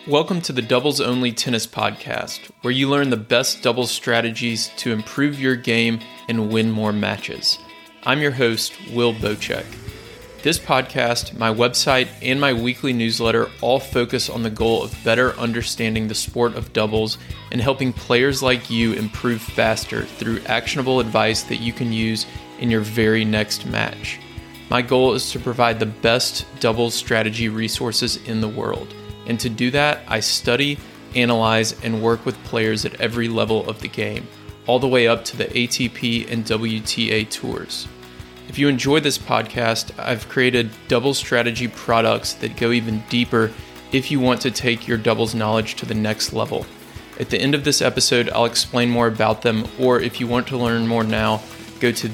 Welcome to the Doubles Only Tennis Podcast, where you learn the best doubles strategies to improve your game and win more matches. I'm your host, Will Bocek. This podcast, my website, and my weekly newsletter all focus on the goal of better understanding the sport of doubles and helping players like you improve faster through actionable advice that you can use in your very next match. My goal is to provide the best doubles strategy resources in the world. And to do that, I study, analyze, and work with players at every level of the game, all the way up to the ATP and WTA tours. If you enjoy this podcast, I've created doubles strategy products that go even deeper if you want to take your doubles knowledge to the next level. At the end of this episode, I'll explain more about them, or if you want to learn more now, go to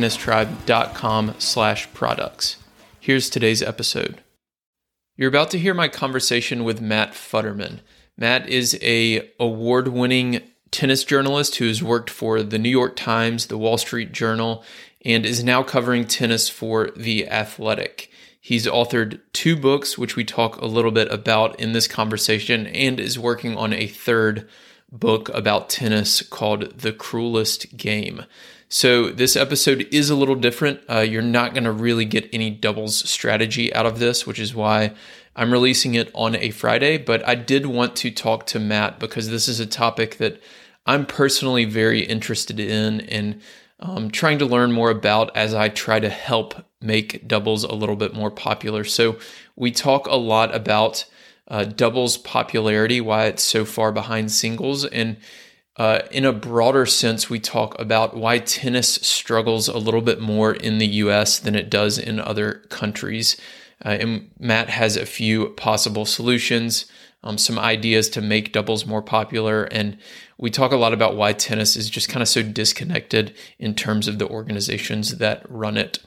thetennistribe.com/products. Here's today's episode. You're about to hear my conversation with Matt Futterman. Matt is an award-winning tennis journalist who has worked for the New York Times, the Wall Street Journal, and is now covering tennis for The Athletic. He's authored 2 books, which we talk a little bit about in this conversation, and is working on a 3rd book about tennis called The Cruelest Game. So this episode is a little different. You're not going to really get any doubles strategy out of this, which is why I'm releasing it on a Friday. But I did want to talk to Matt because this is a topic that I'm personally very interested in and trying to learn more about as I try to help make doubles a little bit more popular. So we talk a lot about doubles popularity, why it's so far behind singles, and in a broader sense, we talk about why tennis struggles a little bit more in the US than it does in other countries. And Matt has a few possible solutions, some ideas to make doubles more popular. And we talk a lot about why tennis is just kind of so disconnected in terms of the organizations that run it.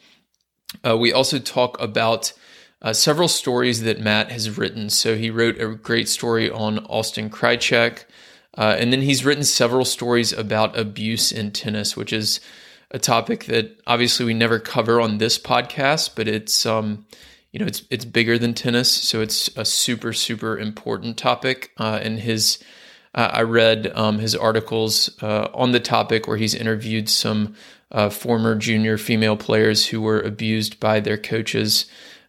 We also talk about several stories that Matt has written. So he wrote a great story on Austin Krajicek. And then he's written several stories about abuse in tennis, which is a topic that obviously we never cover on this podcast, but it's it's bigger than tennis, so it's a super, super important topic. And I read his articles on the topic where he's interviewed some former junior female players who were abused by their coaches.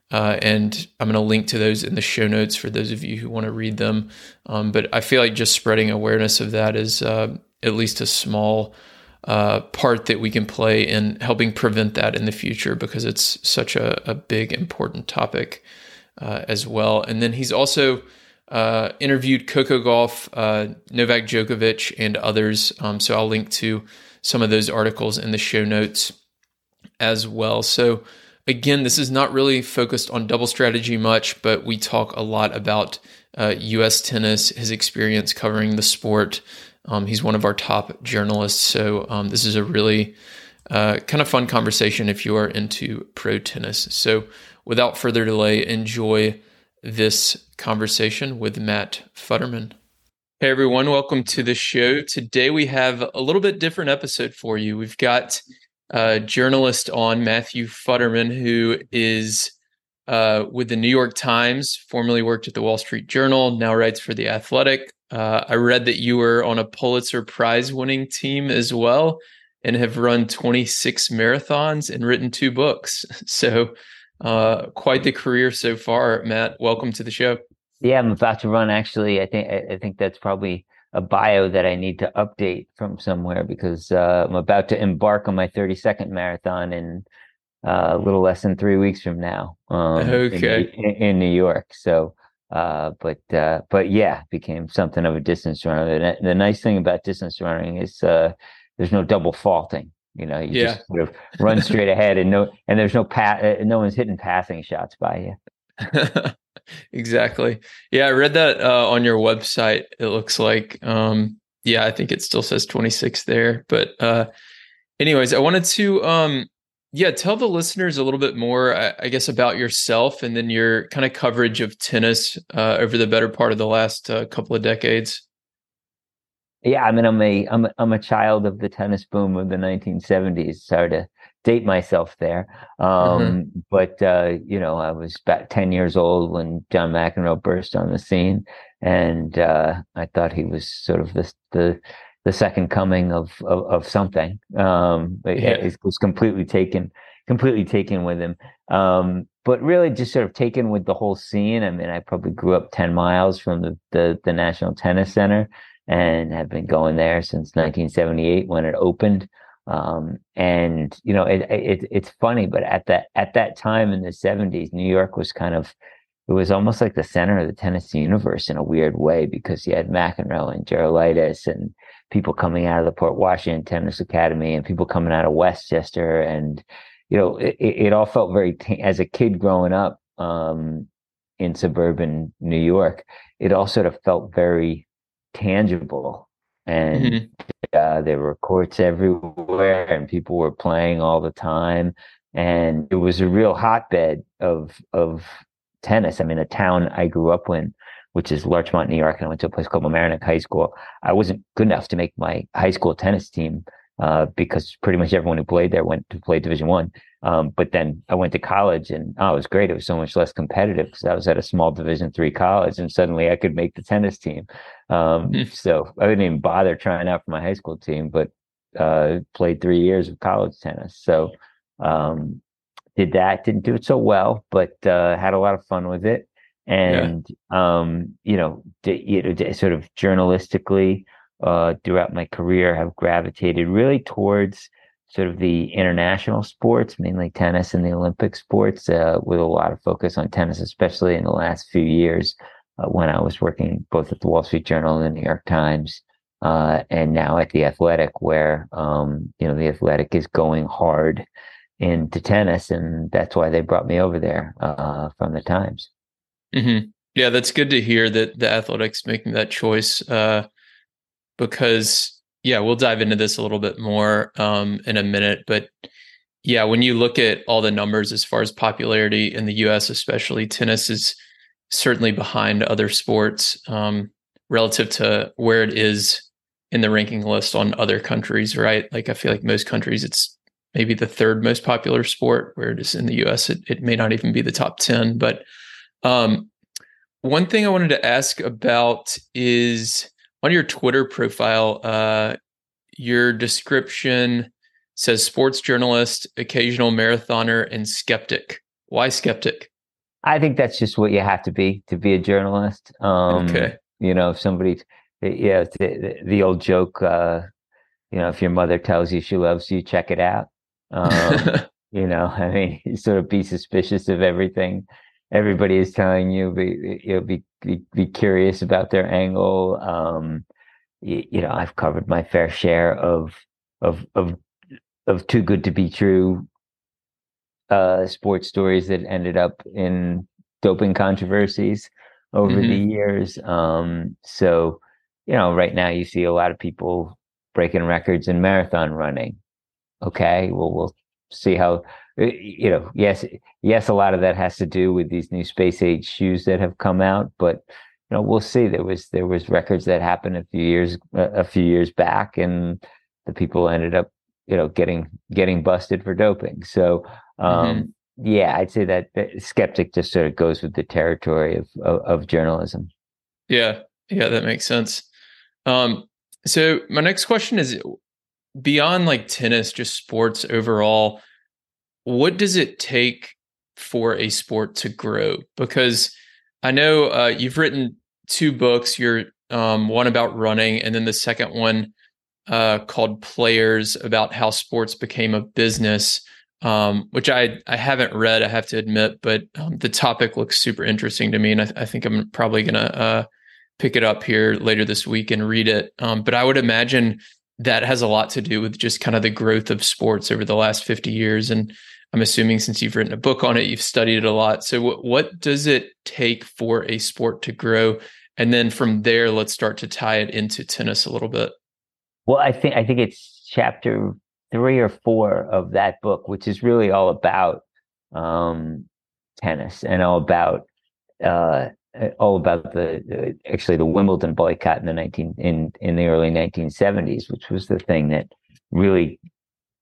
And I'm going to link to those in the show notes for those of you who want to read them. But I feel like just spreading awareness of that is at least a small part that we can play in helping prevent that in the future because it's such a big, important topic as well. And then he's also interviewed Coco Gauff, Novak Djokovic, and others. So I'll link to some of those articles in the show notes as well. So again, this is not really focused on double strategy much, but we talk a lot about U.S. tennis, his experience covering the sport. He's one of our top journalists, so this is a really kind of fun conversation if you are into pro tennis. So without further delay, enjoy this conversation with Matt Futterman. Hey everyone, welcome to the show. Today we have a little bit different episode for you. We've got journalist on, Matthew Futterman, who is with the New York Times, formerly worked at the Wall Street Journal, now writes for The Athletic. I read that you were on a Pulitzer Prize winning team as well and have run 26 marathons and written 2 books. So quite the career so far, Matt. Welcome to the show. Yeah, I'm about to run, actually. I think that's probably a bio that I need to update from somewhere because I'm about to embark on my 32nd marathon in a little less than 3 weeks from now. In New York. So, but yeah, became something of a distance runner. And the nice thing about distance running is there's no double faulting. You just sort of run straight ahead, and there's no one's hitting passing shots by you. Exactly. Yeah, I read that on your website. It looks like, I think it still says 26 there. But anyways, I wanted to, tell the listeners a little bit more, I guess, about yourself and then your kind of coverage of tennis over the better part of the last couple of decades. Yeah, I mean, I'm a child of the tennis boom of the 1970s. Sorry to date myself there. Uh-huh. But I was about 10 years old when John McEnroe burst on the scene, and I thought he was sort of the second coming of something. Yeah. It was completely taken with him. But really just sort of taken with the whole scene. I mean, I probably grew up 10 miles from the National Tennis Center and have been going there since 1978 when it opened. And it's funny, but at that time in the 70s, New York was it was almost like the center of the tennis universe in a weird way because you had McEnroe and Gerulaitis and people coming out of the Port Washington Tennis Academy and people coming out of Westchester, and it all felt very as a kid growing up in suburban New York, it all sort of felt very tangible, and Hmm. there were courts everywhere and people were playing all the time. And it was a real hotbed of tennis. I mean, the town I grew up in, which is Larchmont, New York, and I went to a place called Mamaroneck High School. I wasn't good enough to make my high school tennis team because pretty much everyone who played there went to play Division One. But then I went to college, and it was great. It was so much less competitive because I was at a small Division 3 college, and suddenly I could make the tennis team. So I didn't even bother trying out for my high school team, but played 3 years of college tennis. So um, did that, didn't do it so well, but had a lot of fun with it. Yeah. And sort of journalistically throughout my career, have gravitated really towards sort of the international sports, mainly tennis and the Olympic sports, with a lot of focus on tennis, especially in the last few years when I was working both at the Wall Street Journal and the New York Times, and now at the Athletic, where the Athletic is going hard into tennis, and that's why they brought me over there from the Times. Hmm. Yeah, that's good to hear that the Athletics making that choice. Because yeah, we'll dive into this a little bit more in a minute. But yeah, when you look at all the numbers as far as popularity in the US, especially tennis is certainly behind other sports relative to where it is in the ranking list on other countries, right? Like I feel like most countries, it's maybe the third most popular sport, where it is in the US, it may not even be the top 10. But um, one thing I wanted to ask about is on your Twitter profile, your description says sports journalist, occasional marathoner, and skeptic. Why skeptic? I think that's just what you have to be a journalist. Okay. If somebody, yeah, the old joke, if your mother tells you she loves you, check it out. I mean, sort of be suspicious of everything everybody is telling you. Be curious about their angle. I've covered my fair share of of of too good to be true sports stories that ended up in doping controversies over the Hmm. years. So, right now you see a lot of people breaking records in marathon running. Okay, well, we'll see how, yes, a lot of that has to do with these new space age shoes that have come out, but we'll see. There was records that happened a few years back, and the people ended up, getting busted for doping. So, Hmm. yeah, I'd say that skeptic just sort of goes with the territory of journalism. Yeah. Yeah, that makes sense. Um, so my next question is beyond like tennis, just sports overall, what does it take for a sport to grow? Because I know you've written two books. You're one about running, and then the second one called Players about how sports became a business, which I haven't read, I have to admit, but the topic looks super interesting to me, and I think I'm probably gonna pick it up here later this week and read it. But I would imagine that has a lot to do with just kind of the growth of sports over the last 50 years. And I'm assuming since you've written a book on it, you've studied it a lot. So what does it take for a sport to grow? And then from there, let's start to tie it into tennis a little bit. Well, I think it's chapter 3 or 4 of that book, which is really all about um, tennis and uh, all about the actually the Wimbledon boycott in the early 1970s, which was the thing that really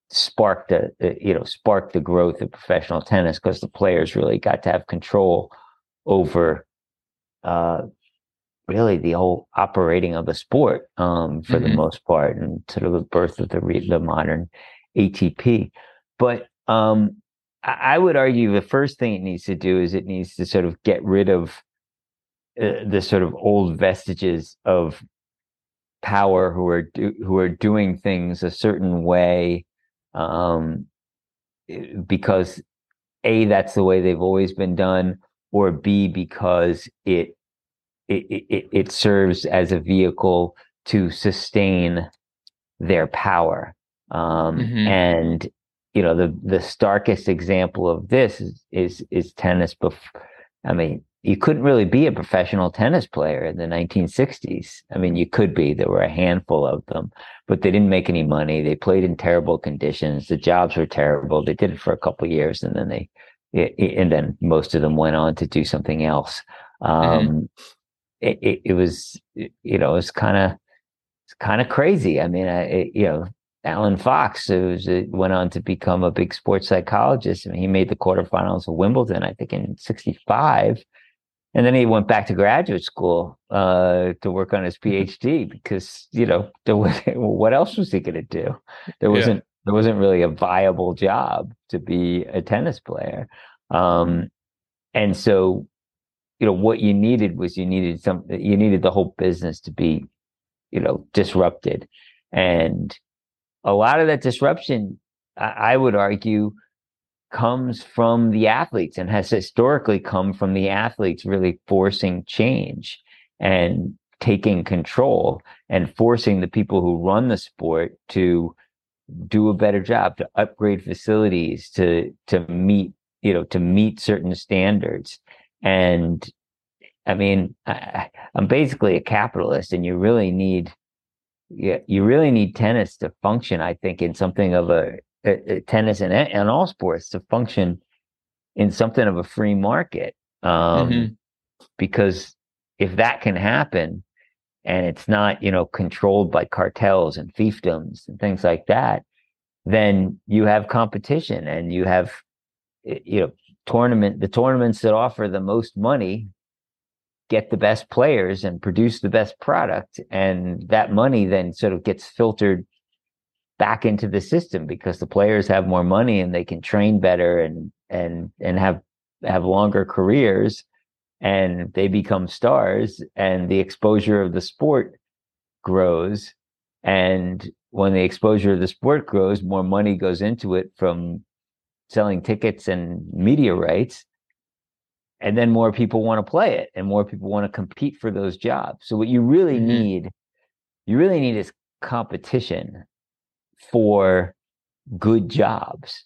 sparked the growth of professional tennis, because the players really got to have control over uh, really the whole operating of the sport, for the most part, and sort of the birth of the modern ATP. But I would argue the first thing it needs to do is it needs to sort of get rid of the sort of old vestiges of power who are doing things a certain way, um, because A, that's the way they've always been done, or B, because it serves as a vehicle to sustain their power. And the starkest example of this is tennis. I mean, you couldn't really be a professional tennis player in the 1960s. I mean, you could be. There were a handful of them, but they didn't make any money. They played in terrible conditions. The jobs were terrible. They did it for a couple of years, and then most of them went on to do something else. It was, it was kind of crazy. I mean, Alan Fox, went on to become a big sports psychologist. I mean, he made the quarterfinals of Wimbledon, I think, in '65. And then he went back to graduate school to work on his PhD, because, what else was he going to do? There wasn't really a viable job to be a tennis player. And so, what you needed the whole business to be, disrupted. And a lot of that disruption, I would argue, comes from the athletes, and has historically come from the athletes really forcing change and taking control, and forcing the people who run the sport to do a better job, to upgrade facilities, to meet certain standards. And I mean, I'm basically a capitalist, and you really need tennis to function, I think, in something of a tennis and all sports to function in something of a free market. Because if that can happen, and it's not, controlled by cartels and fiefdoms and things like that, then you have competition, and you have, the tournaments that offer the most money get the best players and produce the best product. And that money then sort of gets filtered back into the system, because the players have more money and they can train better and have longer careers, and they become stars, and the exposure of the sport grows. And when the exposure of the sport grows, more money goes into it from selling tickets and media rights. And then more people want to play it, and more people want to compete for those jobs. So what you really need is competition for good jobs.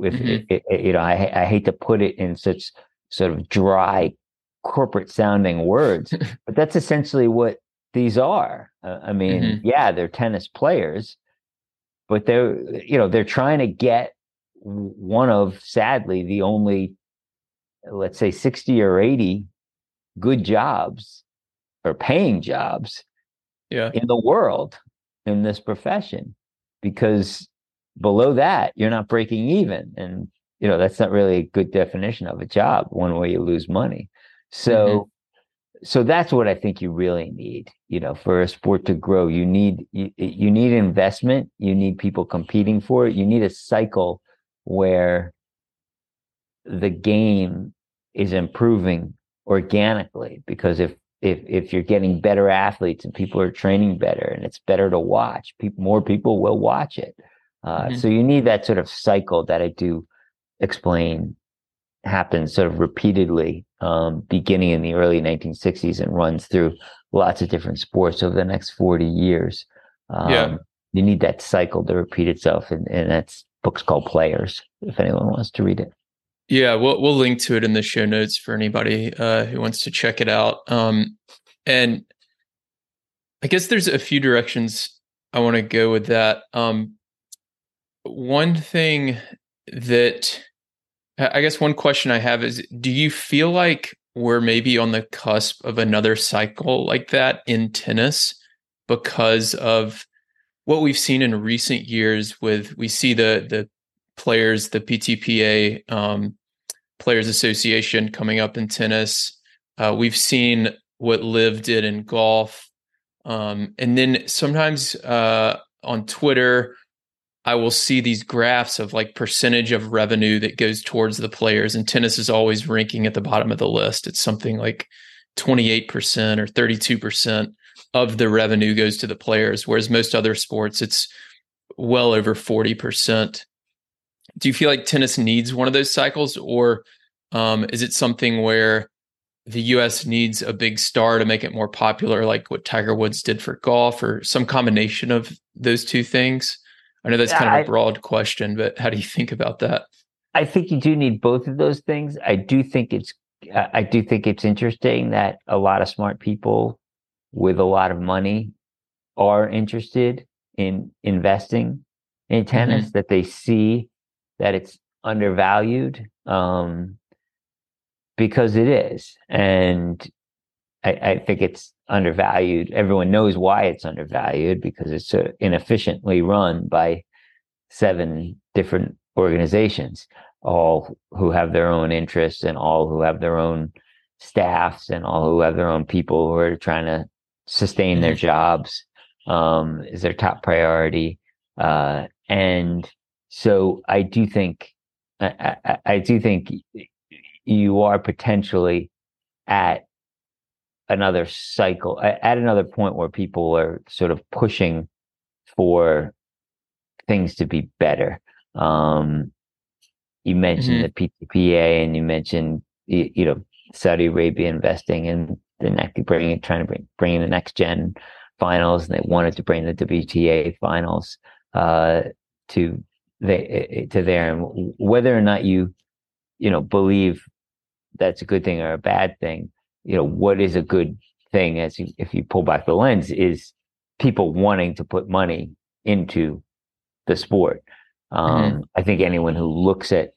I hate to put it in such sort of dry corporate sounding words, but that's essentially what these are. I mean, yeah, they're tennis players, but they're trying to get one of, sadly, the only, let's say, 60 or 80 good jobs or paying jobs in the world in this profession, because below that, you're not breaking even. And, that's not really a good definition of a job, one where you lose money. So that's what I think you really need, for a sport to grow. You need investment. You need people competing for it. You need a cycle where the game is improving organically, because if you're getting better athletes and people are training better and it's better to watch, more people will watch it. So you need that sort of cycle that I do explain happens sort of repeatedly, beginning in the early 1960s and runs through lots of different sports over the next 40 years. You need that cycle to repeat itself, and that's book's called Players, if anyone wants to read it. Yeah, we'll link to it in the show notes for anybody who wants to check it out. And I guess there's a few directions I want to go with that. One thing that I guess one question I have is, do you feel like we're maybe on the cusp of another cycle like that in tennis, because of what we've seen in recent years with, we see the players, the PTPA, Players Association coming up in tennis. We've seen what Liv did in golf. And then sometimes on Twitter, I will see these graphs of like percentage of revenue that goes towards the players, and tennis is always ranking at the bottom of the list. It's something like 28% or 32% of the revenue goes to the players, whereas most other sports, it's well over 40%. Do you feel like tennis needs one of those cycles, or is it something where the US needs a big star to make it more popular, like what Tiger Woods did for golf, or some combination of those two things? I know that's kind of a broad question, but how do you think about that? I think you do need both of those things. I do think it's interesting that a lot of smart people with a lot of money are interested in investing in tennis, that they see that it's undervalued, because it is. And I think it's undervalued. Everyone knows why it's undervalued, because it's inefficiently run by 7 different organizations, all who have their own interests and all who have their own staffs and all who have their own people who are trying to sustain their jobs, is their top priority. And so I do think you are potentially at another cycle, at another point where people are sort of pushing for things to be better. You mentioned the PTPA, and you mentioned Saudi Arabia investing in the next, trying to bring in the next gen finals, and they wanted to bring the WTA finals to there. And whether or not you believe that's a good thing or a bad thing, what is a good thing, if you pull back the lens, is people wanting to put money into the sport. I think anyone who looks at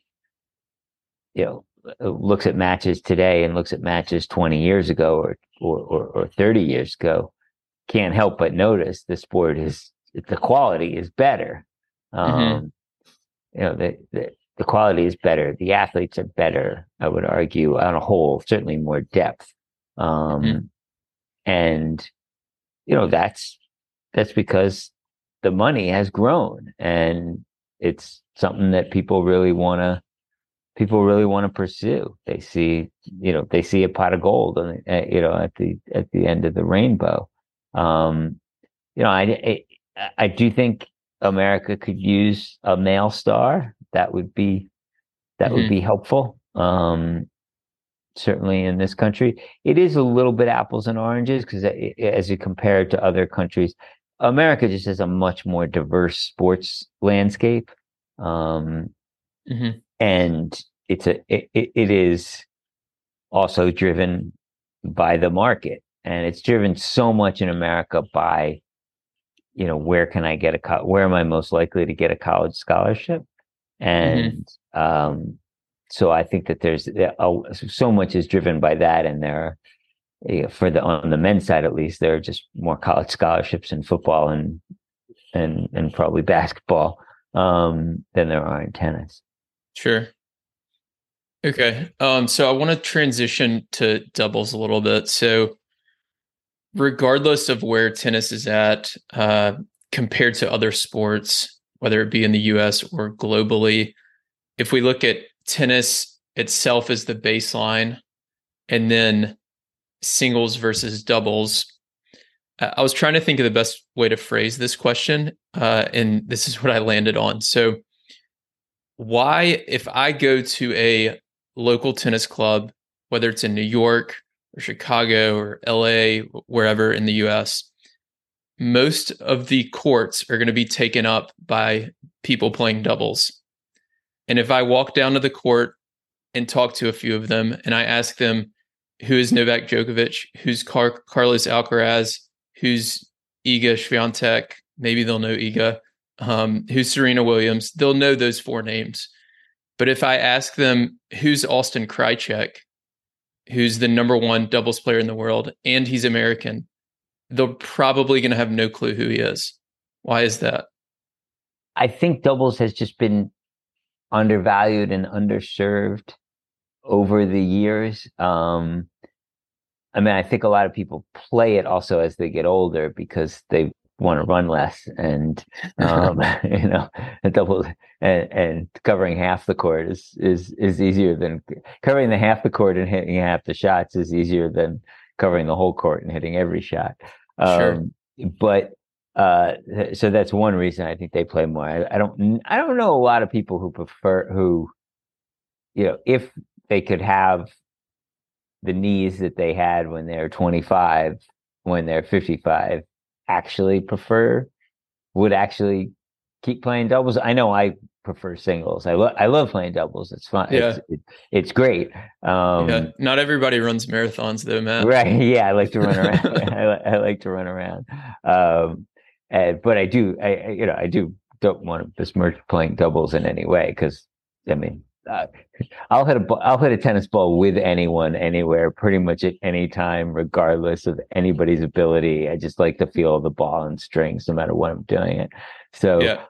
matches today and looks at matches 20 years ago or 30 years ago can't help but notice the sport the quality is better. The quality is better. The athletes are better, I would argue, on a whole, certainly more depth. And that's because the money has grown, and it's something that people really want to pursue. They see a pot of gold at the end of the rainbow. I do think America could use a male star. That would be helpful. Certainly in this country, it is a little bit apples and oranges, because as you compare it to other countries, America just has a much more diverse sports landscape. And it is also driven by the market, and it's driven so much in America by, where can I get where am I most likely to get a college scholarship? And so I think that there's so much is driven by that, and there are, on the men's side at least, there are just more college scholarships in football and probably basketball than there are in tennis. Sure. Okay. So I want to transition to doubles a little bit. So regardless of where tennis is at compared to other sports, whether it be in the US or globally, if we look at tennis itself as the baseline, and then singles versus doubles, I was trying to think of the best way to phrase this question, and this is what I landed on. So why, if I go to a local tennis club, whether it's in New York or Chicago or LA, wherever in the US, most of the courts are going to be taken up by people playing doubles. And if I walk down to the court and talk to a few of them, and I ask them, who is Novak Djokovic, who's Carlos Alcaraz, who's Iga Swiatek, maybe they'll know Iga, who's Serena Williams, they'll know those 4 names. But if I ask them, who's Austin Krajicek, who's the #1 doubles player in the world, and he's American, they're probably going to have no clue who he is. Why is that? I think doubles has just been undervalued and underserved over the years. I mean, I think a lot of people play it also as they get older because they want to run less, and you know, double and covering half the court is easier than covering the half the court and hitting half the shots is easier than covering the whole court and hitting every shot. Sure. But so that's one reason I think they play more. I don't know a lot of people who prefer who, you know, if they could have the knees that they had when they're 25, when they're 55, actually would actually keep playing doubles. I know I prefer singles. I love playing doubles. It's fun. Yeah. It's great. Yeah. Not everybody runs marathons though, Matt. Right. Yeah, I like to run around. I like to run around. But I do. I don't want to besmirch playing doubles in any way because I mean, I'll hit a tennis ball with anyone, anywhere, pretty much at any time, regardless of anybody's ability. I just like to feel the ball and strings, no matter what I'm doing it. So, Yeah.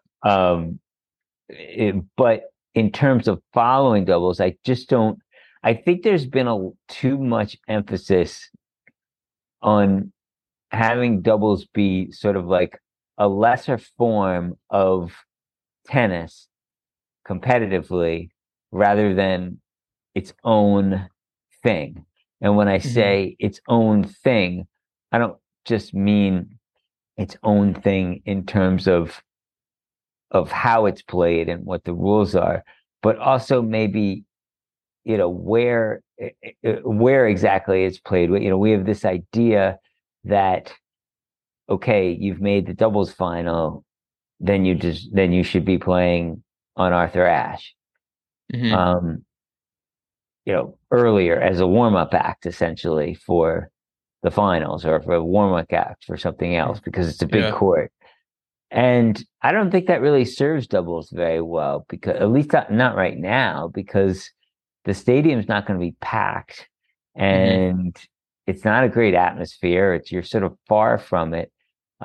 But in terms of following doubles, I just don't. I think there's been too much emphasis on having doubles be sort of like a lesser form of tennis competitively rather than its own thing. And when I say its own thing, I don't just mean its own thing in terms of how it's played and what the rules are, but also maybe, you know, where exactly it's played. You know, we have this idea that, okay, you've made the doubles final, then you should be playing on Arthur Ashe. Mm-hmm. You know, earlier as a warm-up act essentially for the finals or for a warm-up act for something else because it's a big Yeah. court. And I don't think that really serves doubles very well because at least not right now because the stadium's not going to be packed Mm-hmm. and it's not a great atmosphere. You're sort of far from it.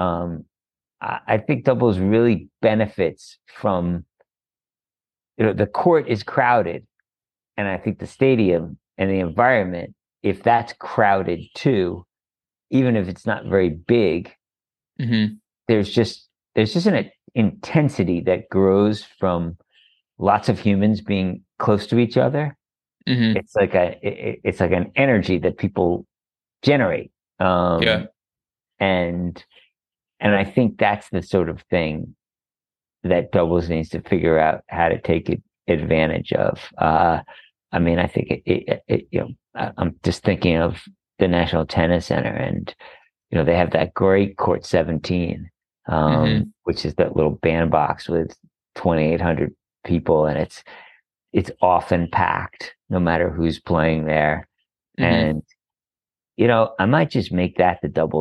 I think doubles really benefits from, you know, the court is crowded. And I think the stadium and the environment, if that's crowded too, even if it's not very big, Mm-hmm. there's just an intensity that grows from lots of humans being close to each other. Mm-hmm. It's like an energy that people generate. Yeah. And I think that's the sort of thing that doubles needs to figure out how to take advantage of. I mean, I think you know, I'm just thinking of the National Tennis Center, and you know, they have that great Court 17, Mm-hmm. which is that little bandbox with 2,800 people, and it's often packed, no matter who's playing there. Mm-hmm. And you know, I might just make that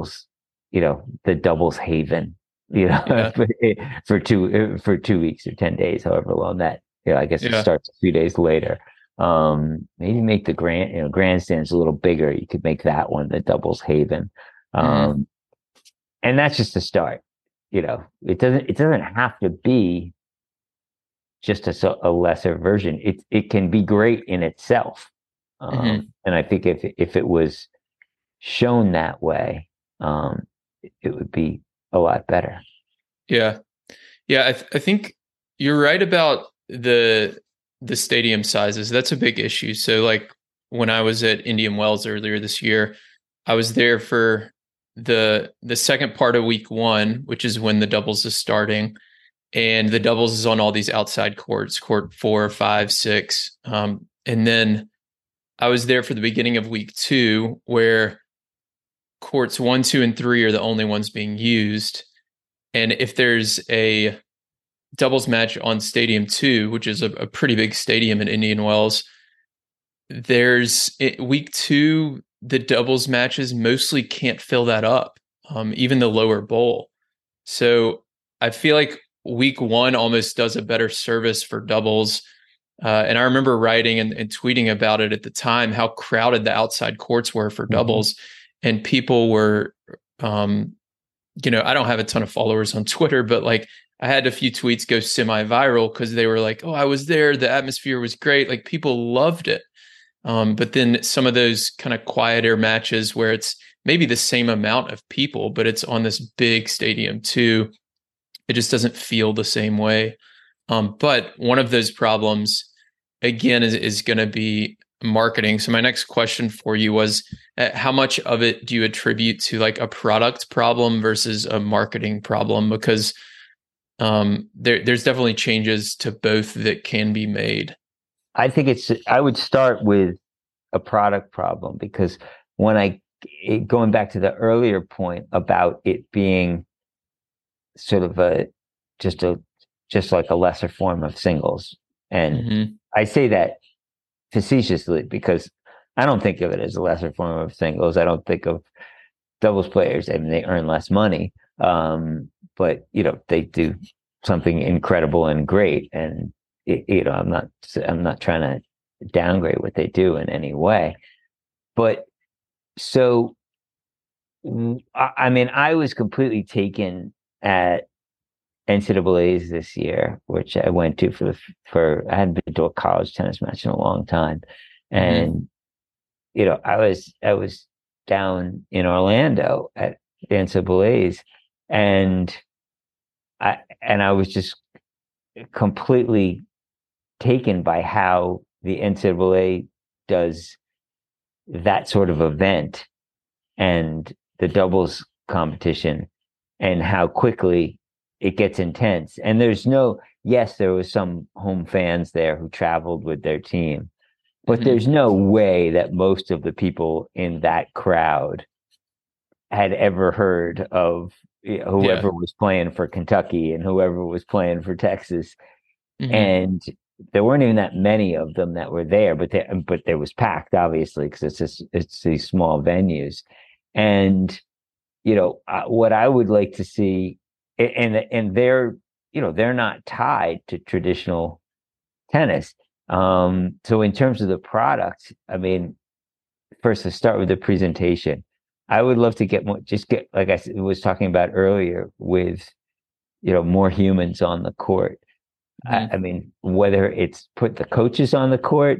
the doubles haven, you know, Yeah. for 2 weeks or 10 days, however long that. You know, I guess it Yeah. starts a few days later. Maybe make the grandstands a little bigger. You could make that one the doubles haven, Mm-hmm. um, and that's just a start. You know, it doesn't have to be just a lesser version. It can be great in itself, Mm-hmm. and I think if it was shown that way, it would be a lot better. Yeah. Yeah. I think you're right about the stadium sizes. That's a big issue. So like when I was at Indian Wells earlier this year, I was there for the second part of week one, which is when the doubles is starting. And the doubles is on all these outside courts, court 4, 5, 6. And then I was there for the beginning of week two, where courts 1, 2, and 3 are the only ones being used. And if there's a doubles match on Stadium 2, which is a pretty big stadium in Indian Wells, week 2, the doubles matches mostly can't fill that up, even the lower bowl. So I feel like week 1 almost does a better service for doubles. And I remember writing and tweeting about it at the time, how crowded the outside courts were for Mm-hmm. doubles. And people were I don't have a ton of followers on Twitter, but like I had a few tweets go semi-viral because they were like, "Oh, I was there. The atmosphere was great. Like people loved it." But then some of those kind of quieter matches where it's maybe the same amount of people, but it's on this big stadium too. It just doesn't feel the same way. But one of those problems, again, is going to be marketing. So my next question for you was, how much of it do you attribute to like a product problem versus a marketing problem? Because there's definitely changes to both that can be made. I would start with a product problem because going back to the earlier point about it being sort of just a just like a lesser form of singles. And Mm-hmm. I say that facetiously because I don't think of it as a lesser form of singles. I don't think of doubles players. I mean, they earn less money, but they do something incredible and great. And I'm not trying to downgrade what they do in any way. But so, I mean, I was completely taken at NCAA's this year, which I went to for I hadn't been to a college tennis match in a long time, Mm-hmm. and I was down in Orlando at the NCAA's, and I was just completely taken by how the NCAA does that sort of event and the doubles competition and how quickly it gets intense. And yes, there was some home fans there who traveled with their team, but Mm-hmm. there's no way that most of the people in that crowd had ever heard of Yeah. whoever was playing for Kentucky and whoever was playing for Texas. Mm-hmm. And there weren't even that many of them that were there, but there was packed, obviously, because it's these small venues. And what I would like to see, and they're not tied to traditional tennis. So in terms of the product, I mean, first to start with the presentation, I would love to get like was talking about earlier with more humans on the court. Mm-hmm. I mean, whether it's put the coaches on the court,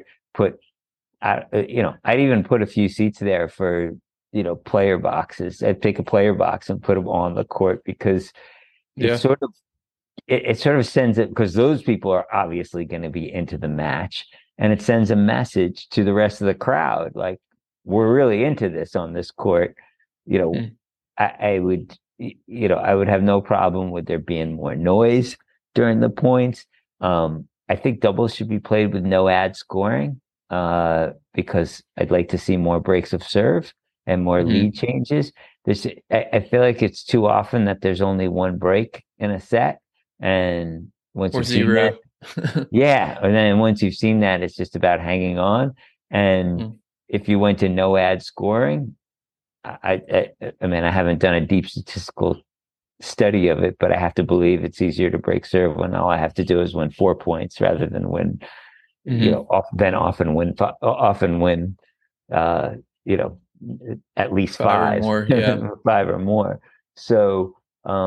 I'd even put a few seats there for player boxes. I'd pick a player box and put them on the court because it Yeah. sort of it sort of sends it because those people are obviously going to be into the match, and it sends a message to the rest of the crowd like we're really into this on this court. You know, Mm-hmm. I would I would have no problem with there being more noise during the points. I think doubles should be played with no ad scoring because I'd like to see more breaks of serve and more Mm-hmm. lead changes. I feel like it's too often that there's only one break in a set, and once Or you've seen that, zero. yeah, and then once you've seen that, it's just about hanging on. And Mm-hmm. if you went to no ad scoring, I mean, I haven't done a deep statistical study of it, but I have to believe it's easier to break serve when all I have to do is win 4 points rather than win, Mm-hmm. often win, uh, you know, at least Five or five, more. Yeah. five or more. So,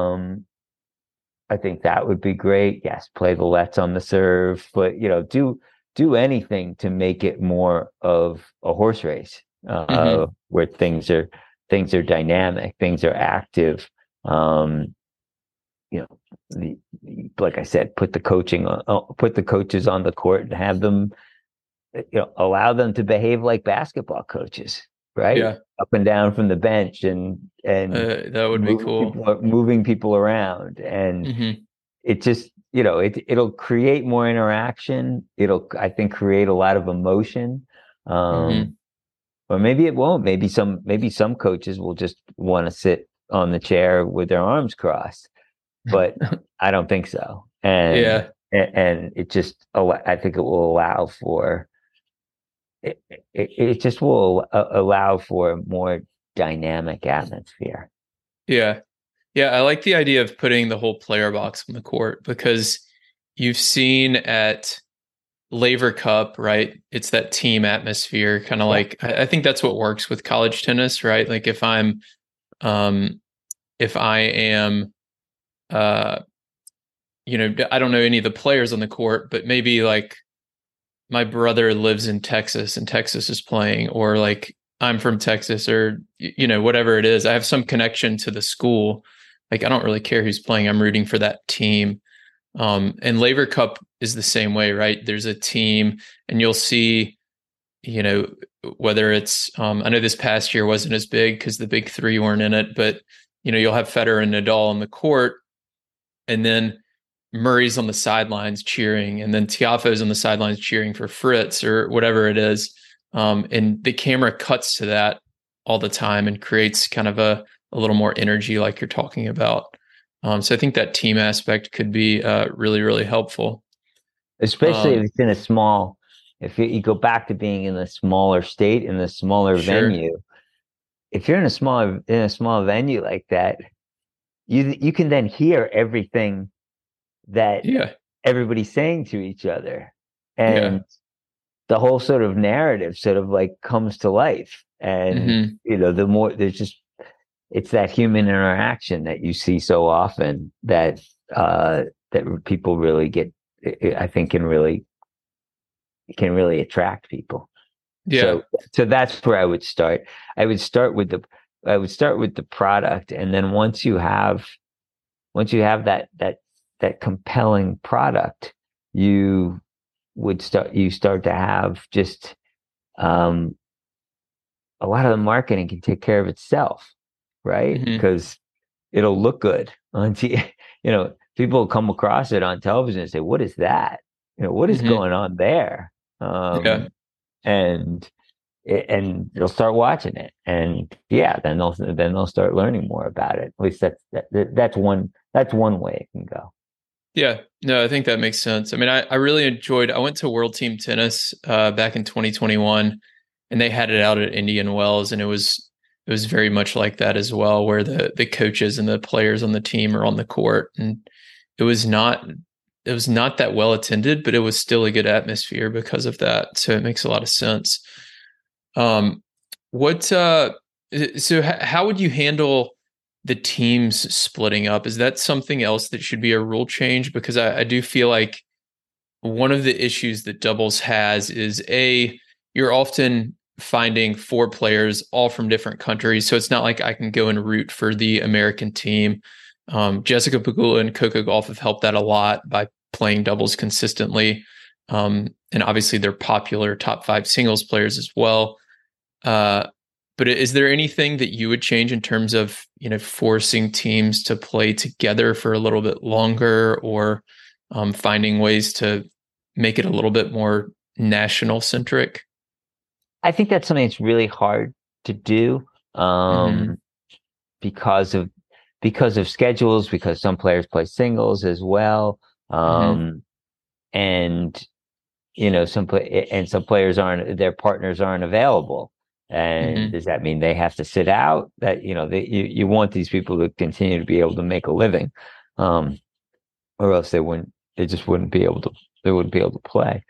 I think that would be great. Yes, play the lets on the serve, but do anything to make it more of a horse race, Mm-hmm. where things are dynamic, things are active. Um, you know, like I said, put the coaches on the court and have them, allow them to behave like basketball coaches, right? Yeah. Up and down from the bench and That would be cool. moving people around, and Mm-hmm. it just it'll create more interaction. It'll, I think, create a lot of emotion. Mm-hmm. Um, or maybe it won't. Maybe some coaches will just want to sit on the chair with their arms crossed, but I don't think so. And Yeah. and it just I think it will allow for it just will allow for a more dynamic atmosphere. Yeah. Yeah. I like the idea of putting the whole player box on the court because you've seen at Laver Cup, right? It's that team atmosphere, kind of Yeah. like I think that's what works with college tennis, right? Like if I'm um if I am, uh, I don't know any of the players on the court, but maybe like my brother lives in Texas and Texas is playing, or like I'm from Texas, or whatever it is. I have some connection to the school. Like I don't really care who's playing. I'm rooting for that team. And Laver Cup is the same way, right? There's a team, and you'll see, whether it's I know this past year wasn't as big because the big three weren't in it, but you'll have Federer and Nadal on the court, and then Murray's on the sidelines cheering, and then Tiafoe's on the sidelines cheering for Fritz or whatever it is. And the camera cuts to that all the time and creates kind of a little more energy like you're talking about. So I think that team aspect could be really, really helpful. Especially if it's in a small, if you go back to being in a smaller state, in a smaller venue. If you're in a small venue like that, you can then hear everything that everybody's saying to each other, and the whole sort of narrative sort of like comes to life. And the more there's just, it's that human interaction that you see so often that people really get, I think can really attract people. So that's where I would start. I would start with the product, and then once you have that compelling product, you start to have just a lot of the marketing can take care of itself, right? Because it'll look good on TV. People will come across it on television and say, "What is that? What is going on there?" And they'll start watching it, and then they'll start learning more about it. At least that's one way it can go. Yeah, no, I think that makes sense. I mean, I really enjoyed. I went to World Team Tennis back in 2021, and they had it out at Indian Wells, and it was very much like that as well, where the coaches and the players on the team are on the court, and it was not that well attended, but it was still a good atmosphere because of that. So it makes a lot of sense. So how would you handle the teams splitting up? Is that something else that should be a rule change? Because I do feel like one of the issues that doubles has is you're often finding 4 players all from different countries. So it's not like I can go and root for the American team. Jessica Pegula and Coco Gauff have helped that a lot by playing doubles consistently. And obviously they're popular top 5 singles players as well. But is there anything that you would change in terms of, forcing teams to play together for a little bit longer, or finding ways to make it a little bit more national centric? I think that's something that's really hard to do because of schedules, because some players play singles as well. And some players their partners aren't available. And does that mean they have to sit out? That you want these people to continue to be able to make a living, or else they wouldn't be able to play.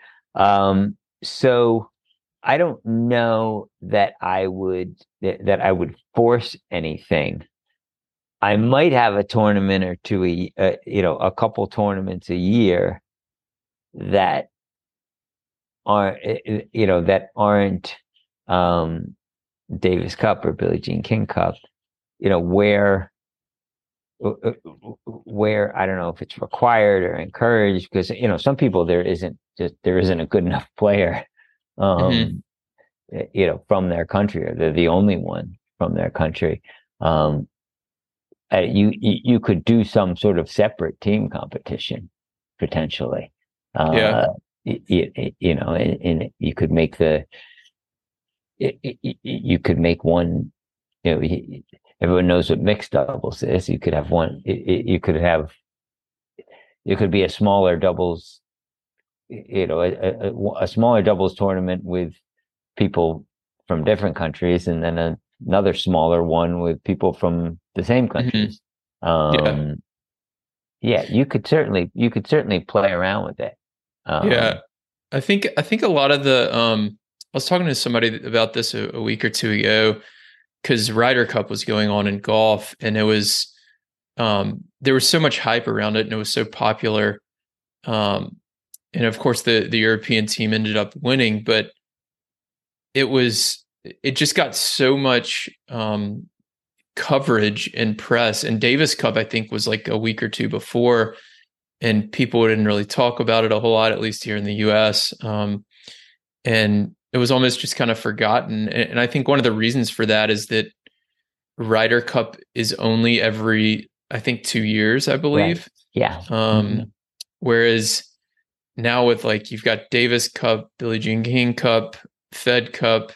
So I don't know that I would force anything. I might have a tournament or two, a couple tournaments a year that aren't Davis Cup or Billie Jean King Cup, where I don't know if it's required or encouraged, because some people there isn't a good enough player, from their country, or they're the only one from their country. You could do some sort of separate team competition potentially. And you could make one. Everyone knows what mixed doubles is. You could have one. It could be a smaller doubles. A smaller doubles tournament with people from different countries, and then another smaller one with people from the same countries. You could certainly play around with it. I think a lot of the I was talking to somebody about this a week or two ago, because Ryder Cup was going on in golf, and it was there was so much hype around it and it was so popular. Um, and of course the European team ended up winning, but it just got so much coverage and press. And Davis Cup, I think, was like a week or two before, and people didn't really talk about it a whole lot, at least here in the US. And it was almost just kind of forgotten. And I think one of the reasons for that is that Ryder Cup is only every, I think, 2 years, I believe. Right. Yeah. Whereas now with like, you've got Davis Cup, Billie Jean King Cup, Fed Cup.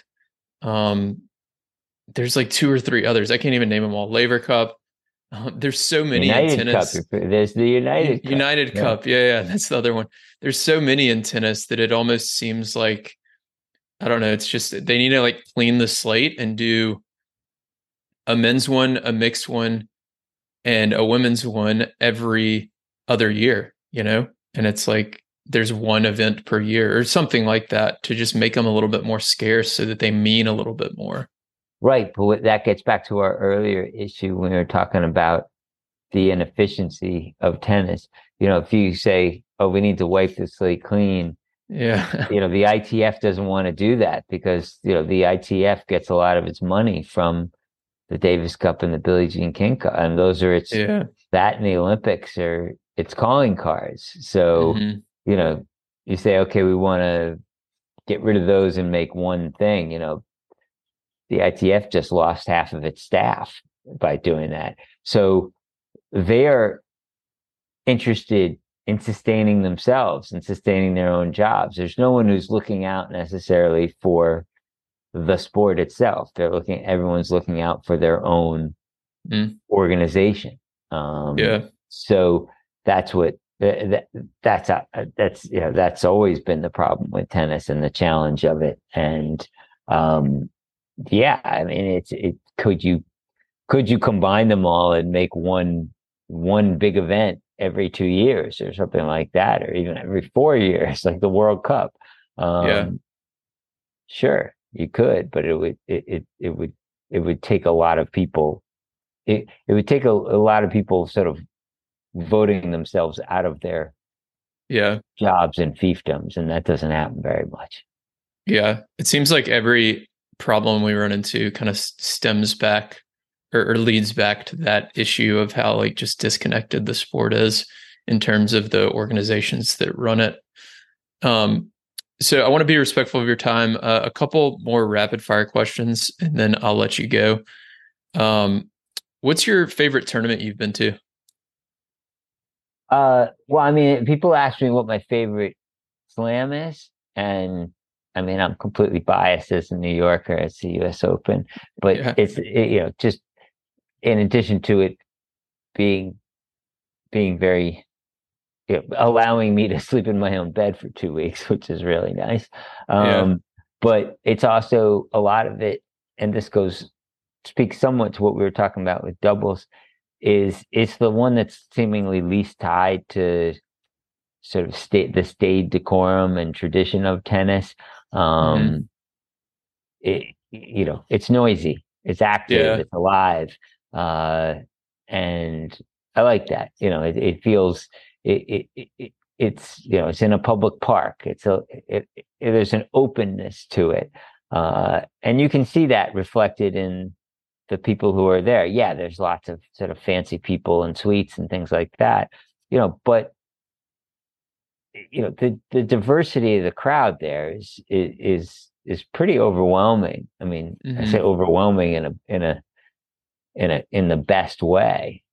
There's like two or three others. I can't even name them all. Laver Cup. There's so many in United Cup. tennis. There's the United Cup. United Cup. Yeah, that's the other one. There's so many in tennis that it almost seems like, I don't know, it's just they need to like clean the slate and do a men's one, a mixed one, and a women's one every other year, And it's like there's one event per year or something like that to just make them a little bit more scarce so that they mean a little bit more. Right, but that gets back to our earlier issue when we were talking about the inefficiency of tennis. If you say, "Oh, we need to wipe the slate clean," yeah, the ITF doesn't want to do that because the ITF gets a lot of its money from the Davis Cup and the Billie Jean King Cup, and those are that and the Olympics are its calling cards. So you say, okay, we want to get rid of those and make one thing. The ITF just lost half of its staff by doing that. So they're interested in sustaining themselves and sustaining their own jobs. There's no one who's looking out necessarily for the sport itself. Everyone's looking out for their own organization. So that's what that's always been the problem with tennis and the challenge of it. And I mean, could you combine them all and make one big event every 2 years or something like that, or even every 4 years, like the World Cup? Sure, you could, but it would take a lot of people. It would take a lot of people sort of voting themselves out of their jobs and fiefdoms, and that doesn't happen very much. Yeah, it seems like every problem we run into kind of stems back or leads back to that issue of how like just disconnected the sport is in terms of the organizations that run it. So I want to be respectful of your time. A couple more rapid fire questions, and then I'll let you go. What's your favorite tournament you've been to? Well, I mean, people ask me what my favorite slam is, and I mean, I'm completely biased as a New Yorker. It's the U.S. Open, but it's just in addition to it being very allowing me to sleep in my own bed for 2 weeks, which is really nice. But it's also a lot of it, and this speaks somewhat to what we were talking about with doubles. It's the one that's seemingly least tied to sort of the staid decorum and tradition of tennis. It's noisy, it's active, it's alive, and I like that. It feels it's it's in a public park. There's an openness to it, and you can see that reflected in the people who are there. Yeah, there's lots of sort of fancy people and suites and things like that, but the diversity of the crowd there is pretty overwhelming. I mean, I say overwhelming in the best way.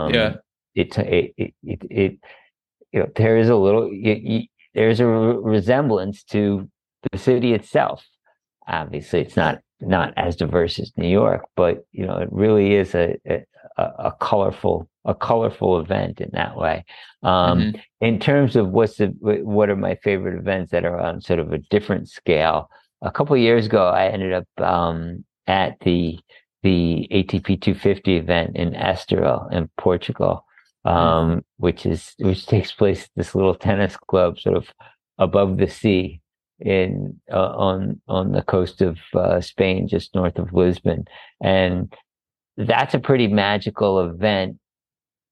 There is a little there's a resemblance to the city itself. Obviously, it's not as diverse as New York, but it really is a colorful event in that way. In terms of what are my favorite events that are on sort of a different scale, a couple of years ago I ended up at the ATP 250 event in Estoril in Portugal, which takes place at this little tennis club sort of above the sea on the coast of Spain, just north of Lisbon. And that's a pretty magical event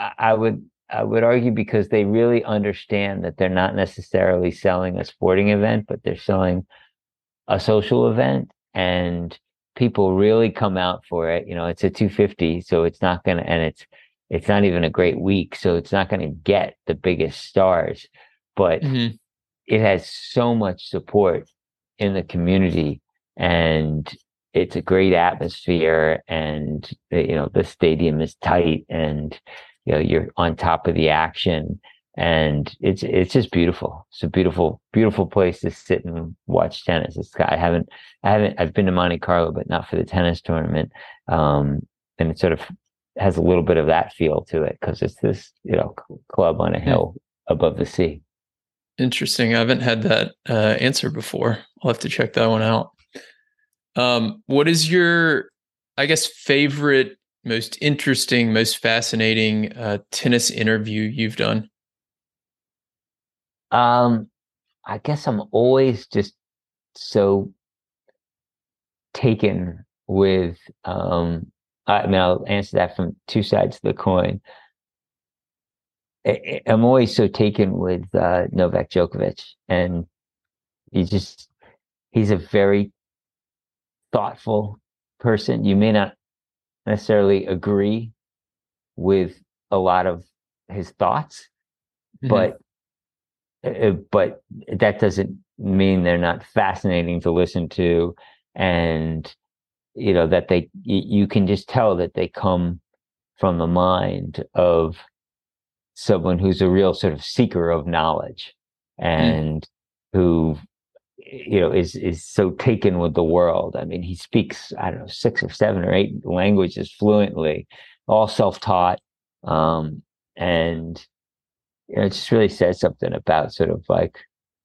I would argue because they really understand that they're not necessarily selling a sporting event, but they're selling a social event, and people really come out for it. It's a 250, so it's not gonna, and it's not even a great week, so it's not gonna get the biggest stars, but Hmm. it has so much support in the community, and it's a great atmosphere, and the stadium is tight, and you're on top of the action, and it's just beautiful. It's a beautiful, beautiful place to sit and watch tennis. I've been to Monte Carlo, but not for the tennis tournament. And it sort of has a little bit of that feel to it because it's this club on a hill above the sea. Interesting. I haven't had that answer before. I'll have to check that one out. What is your, I guess, favorite, most interesting, most fascinating tennis interview you've done? Um, I guess I'm always just so taken with I mean, I'll answer that from two sides of the coin. I'm always so taken with Novak Djokovic, and he just he's a very thoughtful person. You may not necessarily agree with a lot of his thoughts, Hmm. but that doesn't mean they're not fascinating to listen to, and that you can just tell that they come from the mind of someone who's a real sort of seeker of knowledge, Mm. and who is so taken with the world. I mean, he speaks, I don't know, six or seven or eight languages fluently, all self-taught. And it just really says something about sort of like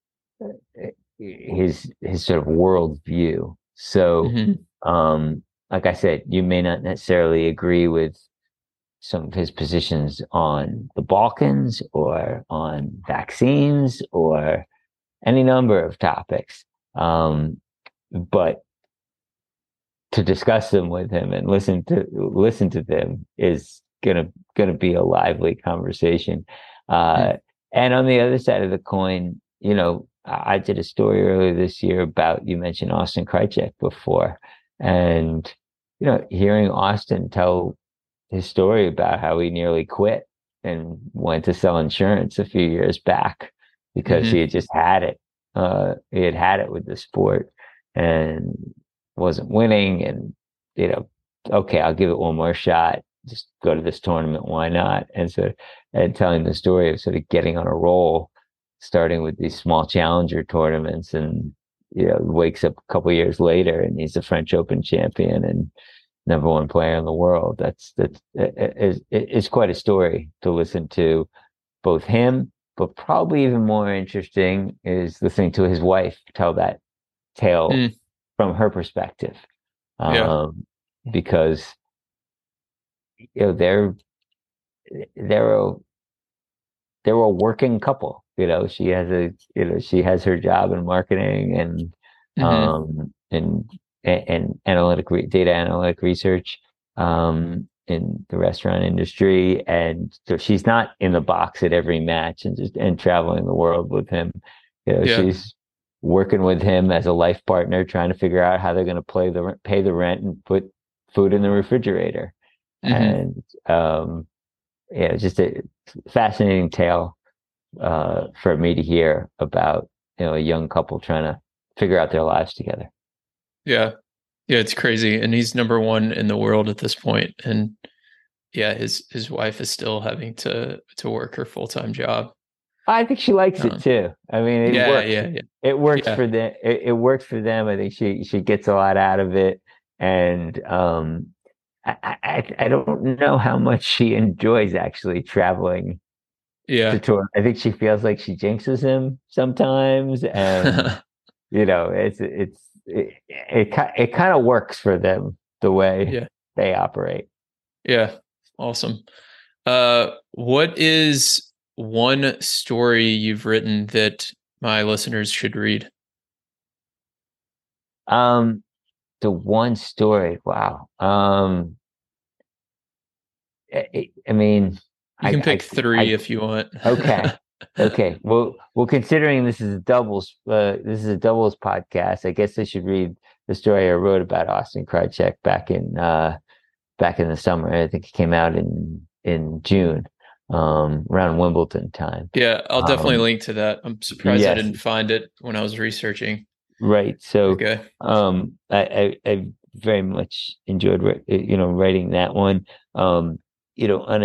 his sort of worldview. So, Hmm. like I said, you may not necessarily agree with some of his positions on the Balkans or on vaccines or any number of topics. But to discuss them with him and listen to them is gonna be a lively conversation. Uh, and on the other side of the coin, I did a story earlier this year about, you mentioned Austin Krajicek before, and hearing Austin tell his story about how he nearly quit and went to sell insurance a few years back because he Hmm. had just had it. He had had it with the sport and wasn't winning. And, okay, I'll give it one more shot. Just go to this tournament. Why not? And telling the story of sort of getting on a roll, starting with these small challenger tournaments, and, wakes up a couple years later and he's a French Open champion and number one player in the world. That's it's quite a story to listen to, both him, but probably even more interesting is listening to his wife tell that tale Mm. from her perspective, Yeah. um, because they're a they're a working couple. She has her job in marketing and Hmm. um and data analytic research in the restaurant industry, and so she's not in the box at every match and traveling the world with him. Yeah. She's working with him as a life partner, trying to figure out how they're going to pay the rent and put food in the refrigerator. Hmm. And just a fascinating tale for me to hear about, a young couple trying to figure out their lives together. Yeah. Yeah. It's crazy, and he's number one in the world at this point. And yeah, his wife is still having to work her full-time job. I think she likes it Uh, too. I mean, it yeah. works. Yeah. Yeah. It works Yeah. for them. It works for them. I think she gets a lot out of it, and I don't know how much she enjoys actually traveling to Yeah. tour. I think she feels like she jinxes him sometimes, and it kind of works for them the way Yeah. they operate. Yeah. Awesome. What is one story you've written that my listeners should read? Um, the one story, wow. I mean, You can pick three I if you want. okay. Okay. Well, considering this is a doubles podcast, I guess I should read the story I wrote about Austin Krajicek back in the summer. I think it came out in June, around Wimbledon time. Yeah, I'll definitely Um, link to that. I'm surprised I yes, didn't find it when I was researching. right. So, Okay. I very much enjoyed writing that one. Um, on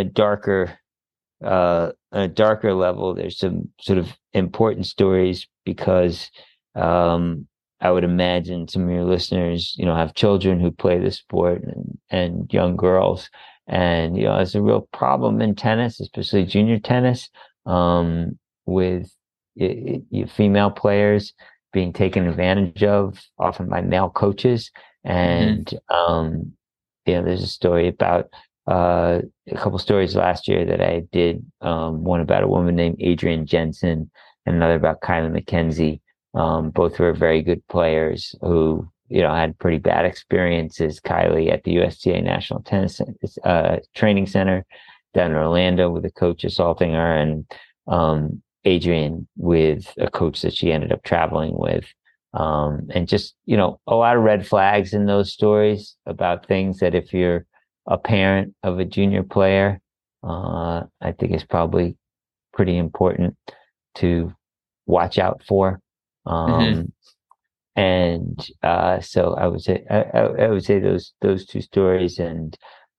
a darker level, there's some sort of important stories because I would imagine some of your listeners, have children who play the sport and young girls. And, it's a real problem in tennis, especially junior tennis, with female players being taken advantage of, often by male coaches. Hmm. And, there's a story about a couple stories last year that I did. One about a woman named Adrienne Jensen, and another about Kylie McKenzie. Both were very good players who, had pretty bad experiences. Kylie at the USTA National Tennis Training Center down in Orlando with a coach assaulting her, and Adrienne with a coach that she ended up traveling with. And just, a lot of red flags in those stories about things that if you're a parent of a junior player, I think is probably pretty important to watch out for. Hmm. Um, and so I would say those two stories. And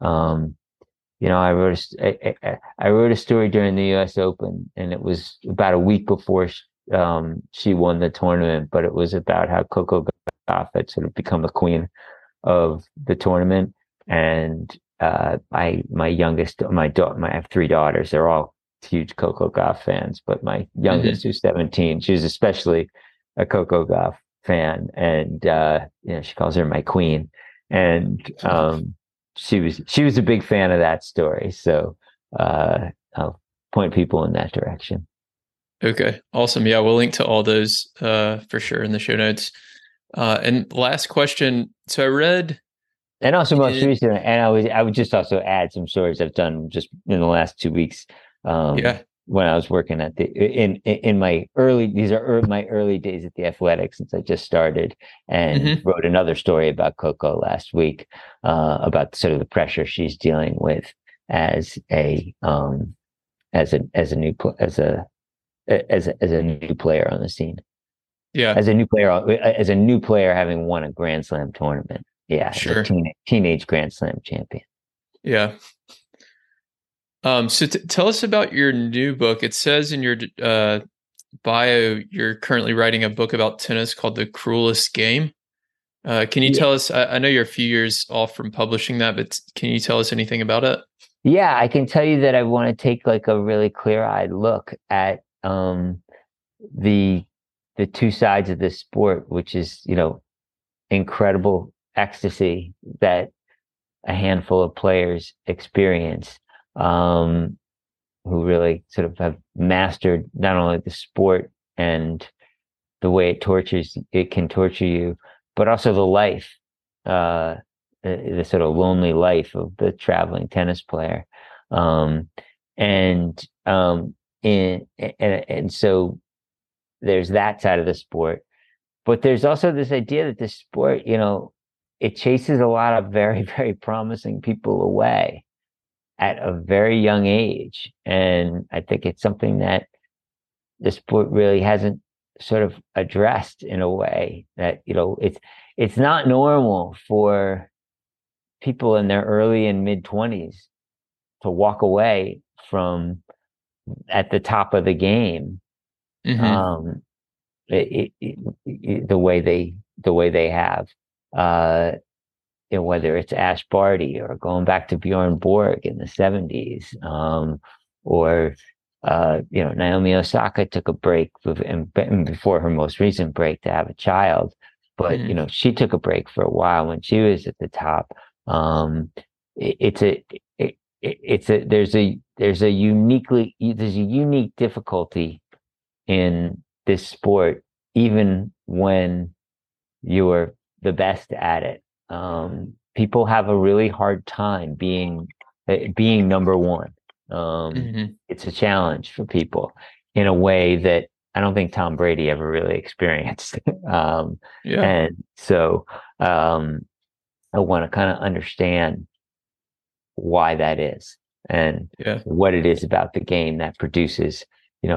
I wrote a story during the U.S. Open, and it was about a week before she won the tournament, but it was about how Coco Gauff had sort of become the queen of the tournament. And I have three daughters. They're all huge Coco Gauff fans, but my youngest, Hmm. who's 17, she's especially a Coco Gauff fan, and she calls her my queen. And she was a big fan of that story. So I'll point people in that direction. Okay. Awesome. Yeah, we'll link to all those for sure in the show notes. And last question. So I read And also most in recently, and I would just also add some stories I've done just in the last 2 weeks. yeah. When I was working at in my early these are my early days at the Athletic, since I just started, and Hmm. wrote another story about Coco last week, about sort of the pressure she's dealing with as a new as a new player on the scene, Yeah, as a new player having won a Grand Slam tournament. Yeah, as a sure. teenage Grand Slam champion. Yeah. So tell us about your new book. It says in your bio you're currently writing a book about tennis called The Cruelest Game. Can you Yeah, tell us? I know you're a few years off from publishing that, but can you tell us anything about it? yeah, I can tell you that I want to take like a really clear-eyed look at the the two sides of this sport, which is, incredible ecstasy that a handful of players experience, um, who really sort of have mastered not only the sport and the way it can torture you, but also the life, uh, the sort of lonely life of the traveling tennis player. Um, and and so there's that side of the sport, but there's also this idea that the sport, it chases a lot of very, very promising people away at a very young age. And I think it's something that the sport really hasn't sort of addressed in a way that, it's not normal for people in their early and mid 20s to walk away from at the top of the game, Hmm. um, the way they have. Uh, Whether it's Ash Barty or going back to Bjorn Borg in the 70s, or Naomi Osaka took a break before her most recent break to have a child, but Hmm. she took a break for a while when she was at the top. Um, it, it's a it, it's a there's a unique difficulty in this sport, even when you're the best at it. People have a really hard time being number one. It's a challenge for people in a way that I don't think Tom Brady ever really experienced. Yeah. And so I want to kind of understand why that is and Yeah. what it is about the game that produces,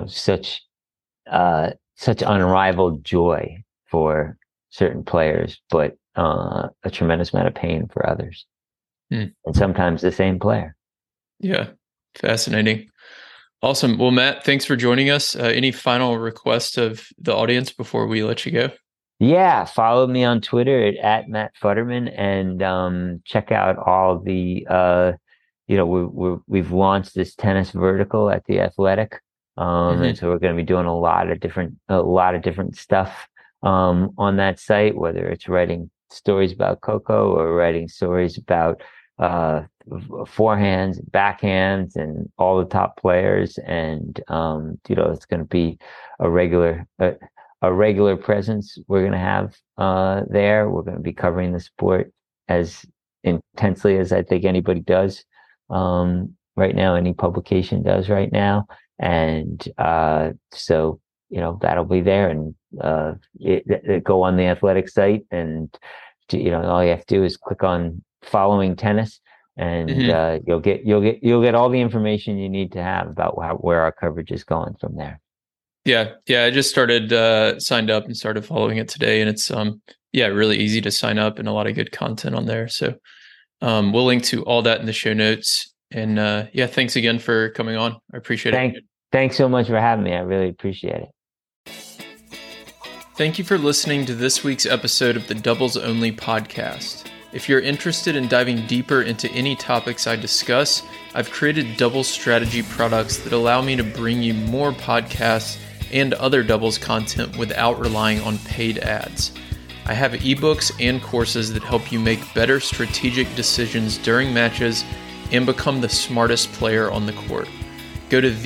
such unrivaled joy for certain players, but a tremendous amount of pain for others, Mm. and sometimes the same player. Yeah. Fascinating. Awesome. Well, Matt, thanks for joining us. Any final requests of the audience before we let you go? Yeah, follow me on Twitter at Matt Futterman, and check out all the we've launched this tennis vertical at The Athletic. And so we're going to be doing a lot of different stuff on that site, whether it's writing stories about Coco or writing stories about forehands, backhands, and all the top players. And it's going to be a regular presence we're going to have there. We're going to be covering the sport as intensely as I think anybody does right now, any publication does right now. And so, that'll be there, and go on the Athletic site, and all you have to do is click on following tennis, and you'll get all the information you need to have about where our coverage is going from there. Yeah. I just started signed up and started following it today, and it's really easy to sign up and a lot of good content on there. So we'll link to all that in the show notes. And thanks again for coming on. I appreciate it. Thanks so much for having me. I really appreciate it. Thank you for listening to this week's episode of the Doubles Only podcast. If you're interested in diving deeper into any topics I discuss, I've created doubles strategy products that allow me to bring you more podcasts and other doubles content without relying on paid ads. I have ebooks and courses that help you make better strategic decisions during matches and become the smartest player on the court. Go to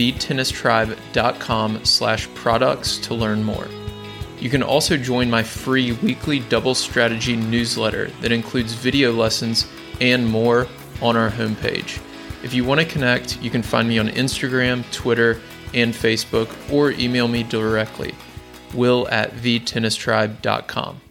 thetennistribe.com/products to learn more. You can also join my free weekly double strategy newsletter that includes video lessons and more on our homepage. If you want to connect, you can find me on Instagram, Twitter, and Facebook, or email me directly, will@thetennistribe.com.